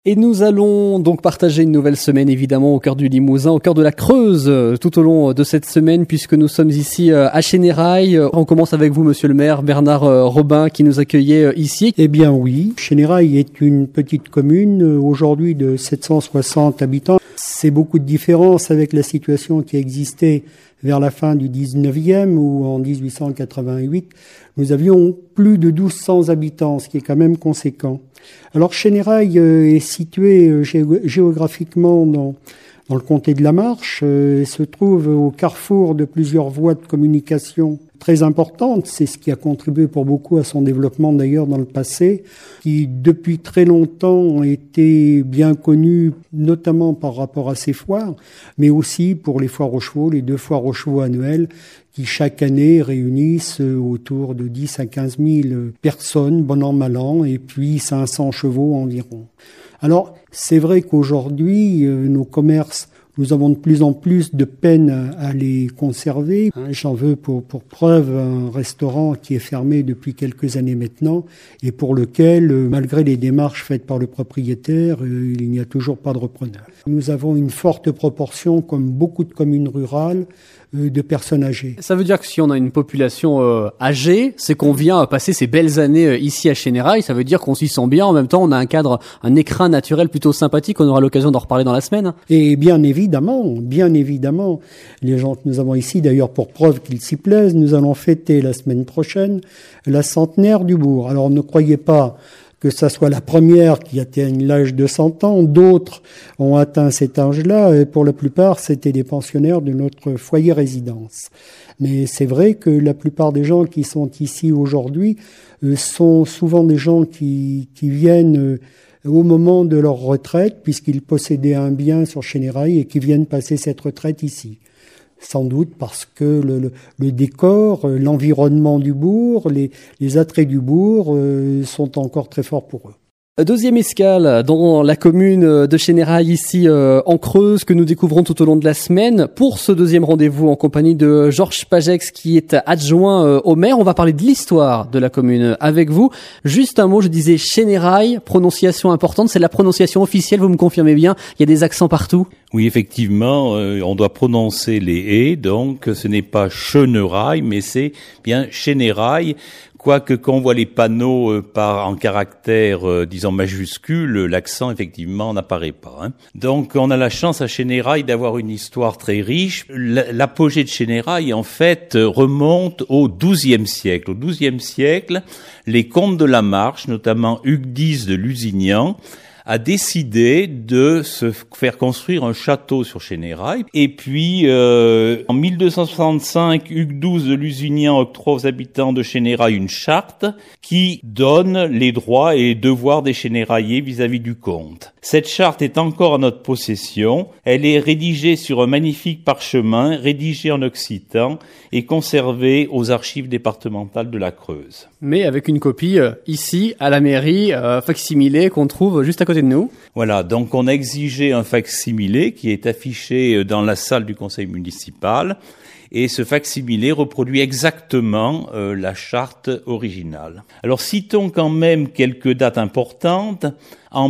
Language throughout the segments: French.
Et nous allons donc partager une nouvelle semaine évidemment au cœur du Limousin, au cœur de la Creuse tout au long de cette semaine puisque nous sommes ici à Chénérail. On commence avec vous monsieur le maire Bernard Robin qui nous accueillait ici. Eh bien oui, Chénérail est une petite commune aujourd'hui de 760 habitants. C'est beaucoup de différence avec la situation qui existait vers la fin du 19e où en 1888 nous avions plus de 1200 habitants, ce qui est quand même conséquent. Alors Chénérail est situé géographiquement dans le comté de la Marche, se trouve au carrefour de plusieurs voies de communication très importantes. C'est ce qui a contribué pour beaucoup à son développement d'ailleurs dans le passé, qui depuis très longtemps ont été bien connu, notamment par rapport à ses foires, mais aussi pour les foires aux chevaux, les 2 foires aux chevaux annuelles, qui chaque année réunissent autour de 10 à 15 000 personnes, bon an, mal an, et puis 500 chevaux environ. Alors, c'est vrai qu'aujourd'hui, nos commerces, nous avons de plus en plus de peine à les conserver. J'en veux pour preuve un restaurant qui est fermé depuis quelques années maintenant et pour lequel, malgré les démarches faites par le propriétaire, il n'y a toujours pas de repreneur. Nous avons une forte proportion, comme beaucoup de communes rurales, de personnes âgées. Ça veut dire que si on a une population âgée, c'est qu'on vient passer ces belles années ici à Chénérail, ça veut dire qu'on s'y sent bien, en même temps on a un cadre, un écrin naturel plutôt sympathique, on aura l'occasion d'en reparler dans la semaine. Et bien évidemment, les gens que nous avons ici, d'ailleurs pour preuve qu'ils s'y plaisent, nous allons fêter la semaine prochaine la centenaire du bourg. Alors ne croyez pas que ça soit la première qui atteigne l'âge de 100 ans. D'autres ont atteint cet âge-là et pour la plupart, c'était des pensionnaires de notre foyer résidence. Mais c'est vrai que la plupart des gens qui sont ici aujourd'hui sont souvent des gens qui viennent au moment de leur retraite, puisqu'ils possédaient un bien sur Chénérail et qui viennent passer cette retraite ici. Sans doute parce que le décor, l'environnement du bourg, les attraits du bourg sont encore très forts pour eux. Deuxième escale dans la commune de Chénérail, ici en Creuse, que nous découvrons tout au long de la semaine. Pour ce deuxième rendez-vous en compagnie de Georges Pagex, qui est adjoint au maire, on va parler de l'histoire de la commune avec vous. Juste un mot, je disais Chénérail, prononciation importante, c'est la prononciation officielle, vous me confirmez bien, il y a des accents partout? Oui, effectivement, on doit prononcer les « et », donc ce n'est pas Chenerail, mais c'est bien Chénérail. Quoique quand on voit les panneaux en caractères, disons majuscules, l'accent effectivement n'apparaît pas. Donc on a la chance à Chénérail d'avoir une histoire très riche. L'apogée de Chénérail en fait remonte au XIIe siècle. Au XIIe siècle, les comtes de la Marche, notamment Hugues X de Lusignan, a décidé de se faire construire un château sur Chénérail. Et puis, en 1265, Hugues XII de Lusignan octroie aux habitants de Chénérail une charte qui donne les droits et les devoirs des Chénéraillais vis-à-vis du comte. Cette charte est encore en notre possession. Elle est rédigée sur un magnifique parchemin, rédigé en occitan et conservé aux archives départementales de la Creuse. Mais avec une copie ici, à la mairie, facsimilé, qu'on trouve juste à côté de nous. Voilà, donc on a exigé un facsimilé qui est affiché dans la salle du conseil municipal. Et ce facsimilé reproduit exactement la charte originale. Alors citons quand même quelques dates importantes. En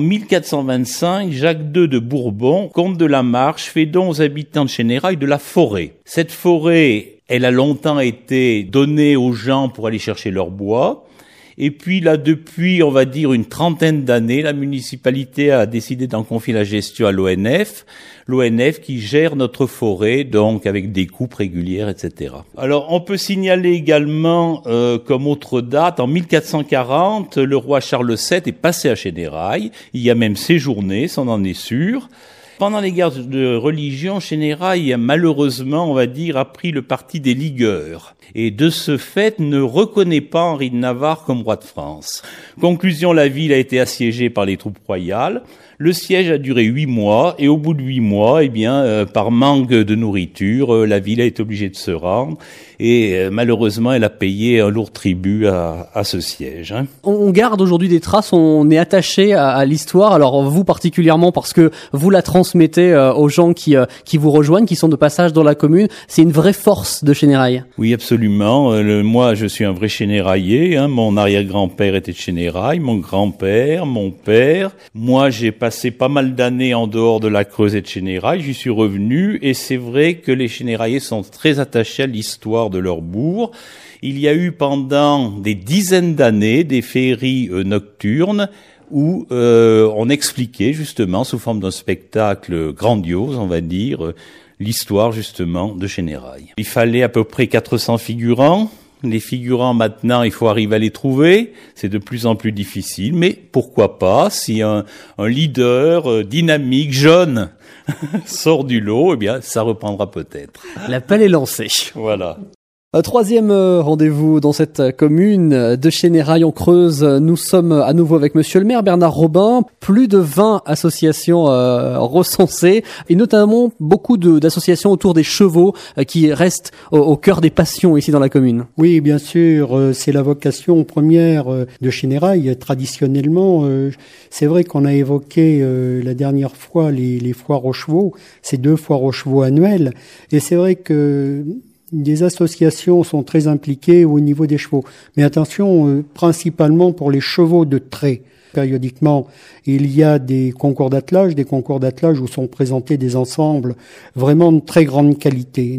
1425, Jacques II de Bourbon, comte de la Marche, fait don aux habitants de Chénérail de la forêt. Cette forêt, elle a longtemps été donnée aux gens pour aller chercher leur bois. Et puis là, depuis, on va dire, une trentaine d'années, la municipalité a décidé d'en confier la gestion à l'ONF. L'ONF qui gère notre forêt, donc avec des coupes régulières, etc. Alors, on peut signaler également, comme autre date, en 1440, le roi Charles VII est passé à Chénérail. Il y a même séjourné, ça on en est sûr. Pendant les guerres de religion, Chénérail, malheureusement, on va dire, a pris le parti des ligueurs. Et de ce fait, ne reconnaît pas Henri de Navarre comme roi de France. Conclusion, la ville a été assiégée par les troupes royales. Le siège a duré 8 mois, et au bout de 8 mois, par manque de nourriture, la ville a été obligée de se rendre. et malheureusement elle a payé un lourd tribut à ce siège. On garde aujourd'hui des traces, on est attaché à l'histoire, alors vous particulièrement parce que vous la transmettez aux gens qui vous rejoignent, qui sont de passage dans la commune. C'est une vraie force de Chénérailles. Oui, absolument. Moi, je suis un vrai Chénéraillais. Mon arrière-grand-père était de Chénérailles, mon grand-père, mon père. Moi, j'ai passé pas mal d'années en dehors de la Creuse et de Chénérailles. J'y suis revenu et c'est vrai que les Chénéraillais sont très attachés à l'histoire de leur bourg. Il y a eu pendant des dizaines d'années des féeries nocturnes où on expliquait justement sous forme d'un spectacle grandiose, on va dire, l'histoire justement de Chénérailles. Il fallait à peu près 400 figurants. Les figurants maintenant, il faut arriver à les trouver. C'est de plus en plus difficile, mais pourquoi pas, si un leader dynamique, jeune, sort du lot, eh bien, ça reprendra peut-être. L'appel est lancé. Voilà. Troisième rendez-vous dans cette commune de Chénérailles en Creuse. Nous sommes à nouveau avec monsieur le maire Bernard Robin. Plus de 20 associations recensées et notamment beaucoup d'associations autour des chevaux qui restent au cœur des passions ici dans la commune. Oui, bien sûr, c'est la vocation première de Chénérailles. Traditionnellement, c'est vrai qu'on a évoqué la dernière fois les foires aux chevaux, ces 2 foires aux chevaux annuelles, et c'est vrai que des associations sont très impliquées au niveau des chevaux. Mais attention, principalement pour les chevaux de trait. Périodiquement, il y a des concours d'attelage où sont présentés des ensembles vraiment de très grande qualité,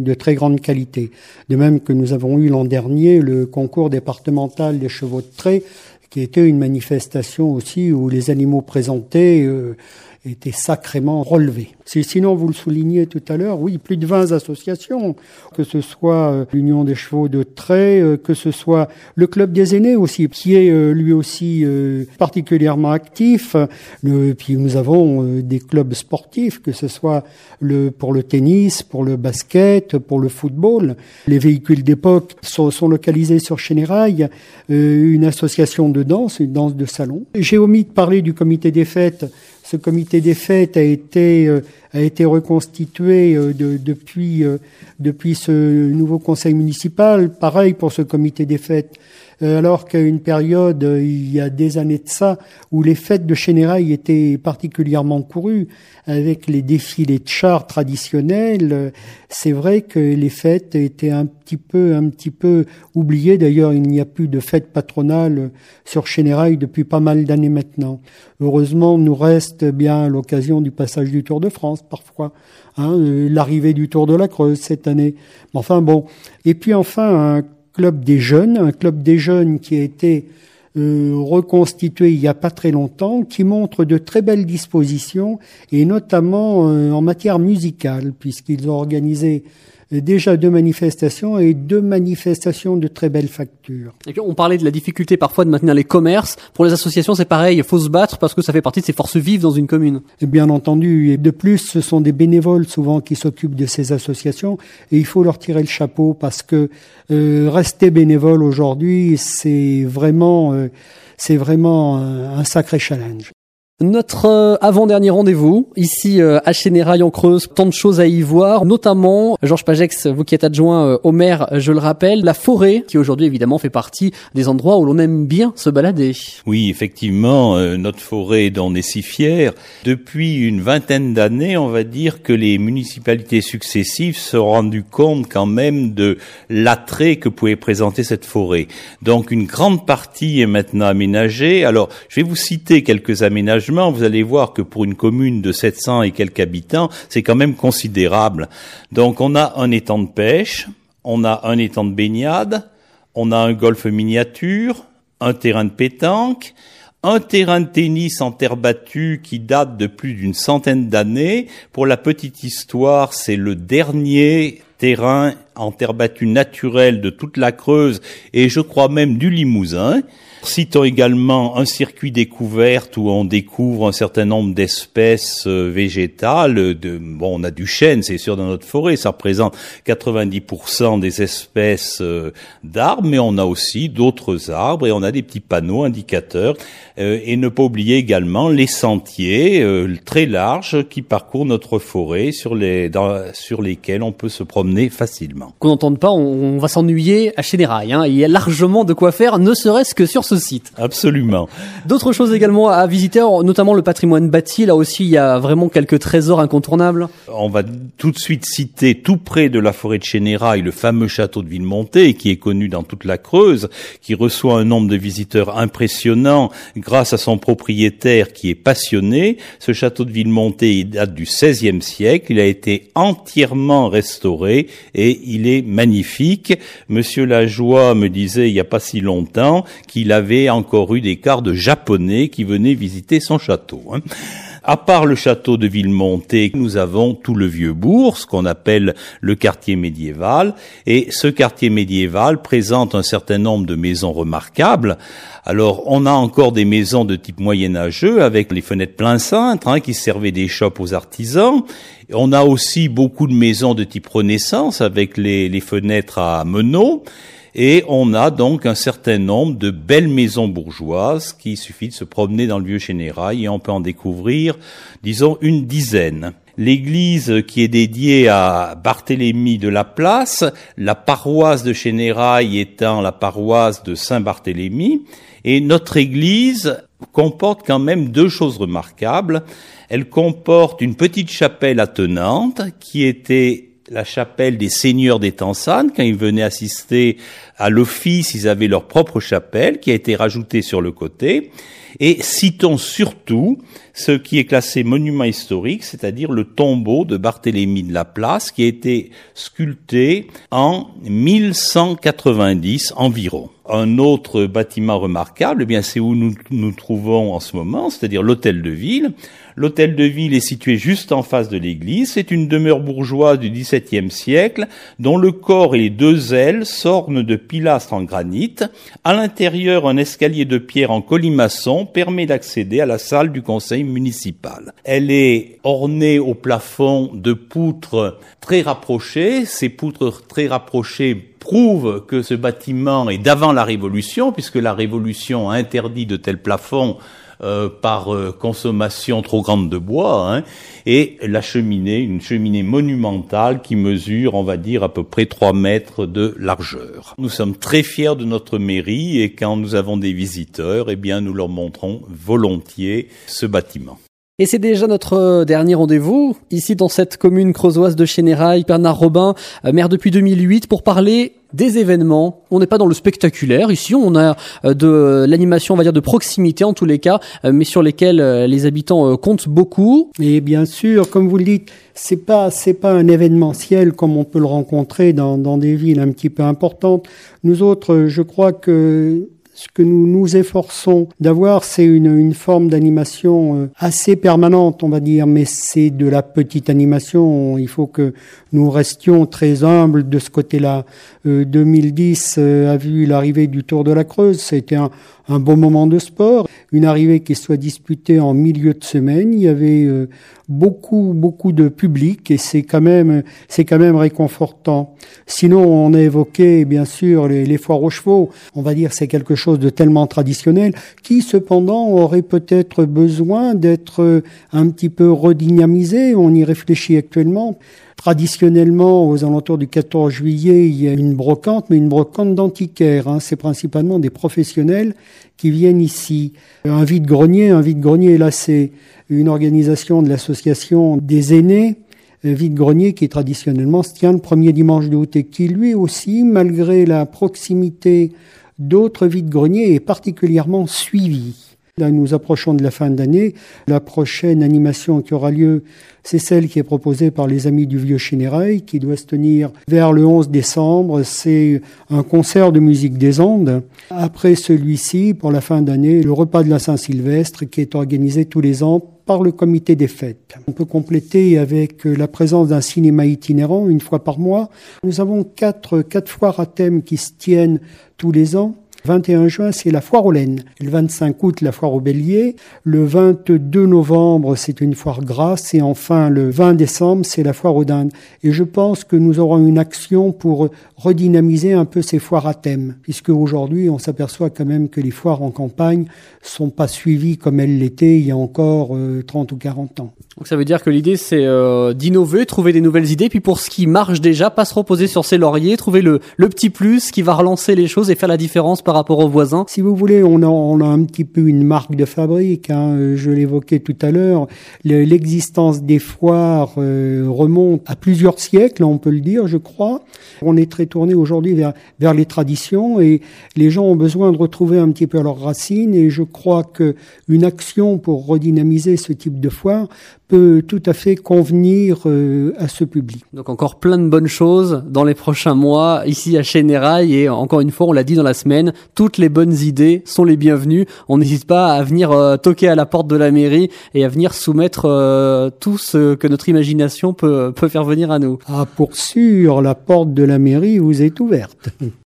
De même que nous avons eu l'an dernier le concours départemental des chevaux de trait, qui était une manifestation aussi où les animaux présentés étaient sacrément relevés. Sinon, vous le soulignez tout à l'heure, oui, plus de 20 associations, que ce soit l'Union des chevaux de trait, que ce soit le Club des aînés aussi, qui est lui aussi particulièrement actif. Puis nous avons des clubs sportifs, que ce soit pour le tennis, pour le basket, pour le football. Les véhicules d'époque sont localisés sur Chénérailles, une association de danse, une danse de salon. J'ai omis de parler du comité des fêtes. Ce comité des fêtes a été reconstitué depuis ce nouveau conseil municipal. Pareil pour ce comité des fêtes. Alors qu'à une période, il y a des années de ça, où les fêtes de Chénérailles étaient particulièrement courues, avec les défilés de chars traditionnels, c'est vrai que les fêtes étaient un petit peu oubliées. D'ailleurs, il n'y a plus de fêtes patronales sur Chénérailles depuis pas mal d'années maintenant. Heureusement, nous reste bien l'occasion du passage du Tour de France, parfois, l'arrivée du Tour de la Creuse cette année. Enfin bon. Et puis enfin, un club des jeunes qui a été reconstitué il y a pas très longtemps, qui montre de très belles dispositions, et notamment en matière musicale, puisqu'ils ont organisé déjà 2 manifestations et 2 manifestations de très belle facture. Et puis on parlait de la difficulté parfois de maintenir les commerces. Pour les associations, c'est pareil, il faut se battre parce que ça fait partie de ces forces vives dans une commune. Et bien entendu, et de plus, ce sont des bénévoles souvent qui s'occupent de ces associations, et il faut leur tirer le chapeau parce que rester bénévole aujourd'hui, c'est vraiment un sacré challenge. Notre avant-dernier rendez-vous, ici à Chénérailles en Creuse, tant de choses à y voir, notamment, Georges Pagex, vous qui êtes adjoint au maire, je le rappelle, la forêt, qui aujourd'hui évidemment fait partie des endroits où l'on aime bien se balader. Oui, effectivement, notre forêt dont on est si fier. Depuis une vingtaine d'années, on va dire que les municipalités successives se sont rendues compte quand même de l'attrait que pouvait présenter cette forêt. Donc une grande partie est maintenant aménagée. Alors, je vais vous citer quelques aménagements. Vous allez voir que pour une commune de 700 et quelques habitants, c'est quand même considérable. Donc on a un étang de pêche, on a un étang de baignade, on a un golf miniature, un terrain de pétanque, un terrain de tennis en terre battue qui date de plus d'une centaine d'années. Pour la petite histoire, c'est le dernier terrain en terre battue naturelle de toute la Creuse et je crois même du Limousin. Citons également un circuit découverte où on découvre un certain nombre d'espèces végétales. On a du chêne, c'est sûr, dans notre forêt. Ça représente 90% des espèces d'arbres, mais on a aussi d'autres arbres et on a des petits panneaux indicateurs. Et ne pas oublier également les sentiers très larges qui parcourent notre forêt sur lesquels on peut se promener facilement. Qu'on n'entende pas, on va s'ennuyer à Chénérail. Il y a largement de quoi faire, ne serait-ce que sur ce site. Absolument. D'autres choses également à visiter, notamment le patrimoine bâti. Là aussi, il y a vraiment quelques trésors incontournables. On va tout de suite citer, tout près de la forêt de Chénérail, le fameux château de Villemonté, qui est connu dans toute la Creuse, qui reçoit un nombre de visiteurs impressionnant grâce à son propriétaire qui est passionné. Ce château de Villemonté, il date du XVIe siècle. Il a été entièrement restauré et il est magnifique. Monsieur Lajoie me disait il n'y a pas si longtemps qu'il avait encore eu des cartes japonais qui venaient visiter son château. À part le château de Villemonté, nous avons tout le Vieux-Bourg, ce qu'on appelle le quartier médiéval. Et ce quartier médiéval présente un certain nombre de maisons remarquables. Alors, on a encore des maisons de type moyenâgeux avec les fenêtres plein cintre qui servaient d'échoppe aux artisans. On a aussi beaucoup de maisons de type Renaissance avec les fenêtres à meneaux. Et on a donc un certain nombre de belles maisons bourgeoises qu'il suffit de se promener dans le vieux Chénérail et on peut en découvrir, disons, une dizaine. L'église qui est dédiée à Barthélemy de la Place, la paroisse de Chénérail étant la paroisse de Saint-Barthélemy, et notre église comporte quand même deux choses remarquables. Elle comporte une petite chapelle attenante qui était la chapelle des seigneurs d'Étançane. Quand ils venaient assister à l'office, ils avaient leur propre chapelle qui a été rajoutée sur le côté. Et citons surtout ce qui est classé monument historique, c'est-à-dire le tombeau de Barthélemy de la Place qui a été sculpté en 1190 environ. Un autre bâtiment remarquable, c'est où nous nous trouvons en ce moment, c'est-à-dire l'hôtel de ville. L'hôtel de ville est situé juste en face de l'église. C'est une demeure bourgeoise du XVIIe siècle dont le corps et les deux ailes s'ornent de pilastres en granit. À l'intérieur, un escalier de pierre en colimaçon permet d'accéder à la salle du conseil municipal. Elle est ornée au plafond de poutres très rapprochées. Ces poutres très rapprochées prouvent que ce bâtiment est d'avant la Révolution, puisque la Révolution a interdit de tels plafonds par consommation trop grande de bois, et la cheminée, une cheminée monumentale qui mesure, on va dire, à peu près 3 mètres de largeur. Nous sommes très fiers de notre mairie et quand nous avons des visiteurs, nous leur montrons volontiers ce bâtiment. Et c'est déjà notre dernier rendez-vous, ici dans cette commune creusoise de Chénérail. Bernard Robin, maire depuis 2008, pour parler des événements. On n'est pas dans le spectaculaire. Ici, on a de l'animation, on va dire, de proximité en tous les cas, mais sur lesquels les habitants comptent beaucoup. Et bien sûr, comme vous le dites, c'est pas un événementiel comme on peut le rencontrer dans des villes un petit peu importantes. Nous autres, je crois que ce que nous nous efforçons d'avoir, c'est une forme d'animation assez permanente, on va dire, mais c'est de la petite animation. Il faut que nous restions très humbles de ce côté-là. 2010 a vu l'arrivée du Tour de la Creuse. C'était un bon moment de sport. Une arrivée qui soit disputée en milieu de semaine. Il y avait beaucoup de public et c'est quand même réconfortant. Sinon, on a évoqué bien sûr les foires aux chevaux. On va dire c'est quelque chose de tellement traditionnel qui cependant aurait peut-être besoin d'être un petit peu redynamisé. On y réfléchit actuellement. Traditionnellement, aux alentours du 14 juillet, il y a une brocante, mais une brocante d'antiquaires. C'est principalement des professionnels qui viennent ici. Un vide-grenier, là, c'est une organisation de l'association des aînés. Vide-grenier qui traditionnellement se tient le premier dimanche d'août et qui lui aussi, malgré la proximité d'autres vide-greniers, est particulièrement suivi. Là, nous approchons de la fin d'année. La prochaine animation qui aura lieu, c'est celle qui est proposée par les Amis du Vieux Chénérail, qui doit se tenir vers le 11 décembre. C'est un concert de musique des Andes. Après celui-ci, pour la fin d'année, le repas de la Saint-Sylvestre, qui est organisé tous les ans par le comité des fêtes. On peut compléter avec la présence d'un cinéma itinérant une fois par mois. Nous avons quatre foires à thème qui se tiennent tous les ans. 21 juin, c'est la foire aux laines. Le 25 août, la foire au bélier. Le 22 novembre, c'est une foire grasse. Et enfin, le 20 décembre, c'est la foire aux dindes. Et je pense que nous aurons une action pour redynamiser un peu ces foires à thème. Puisque aujourd'hui, on s'aperçoit quand même que les foires en campagne sont pas suivies comme elles l'étaient il y a encore 30 ou 40 ans. Donc ça veut dire que l'idée, c'est d'innover, trouver des nouvelles idées. Puis pour ce qui marche déjà, pas se reposer sur ses lauriers, trouver le petit plus qui va relancer les choses et faire la différence par rapport aux voisins. Si vous voulez, on a un petit peu une marque de fabrique. Je l'évoquais tout à l'heure. L'existence des foires remonte à plusieurs siècles, on peut le dire, je crois. On est très tourné aujourd'hui vers les traditions et les gens ont besoin de retrouver un petit peu leurs racines. Et je crois que une action pour redynamiser ce type de foire peut tout à fait convenir à ce public. Donc encore plein de bonnes choses dans les prochains mois ici à Chénérail et encore une fois on l'a dit dans la semaine, toutes les bonnes idées sont les bienvenues. On n'hésite pas à venir toquer à la porte de la mairie et à venir soumettre tout ce que notre imagination peut faire venir à nous. Ah, pour sûr, la porte de la mairie vous est ouverte.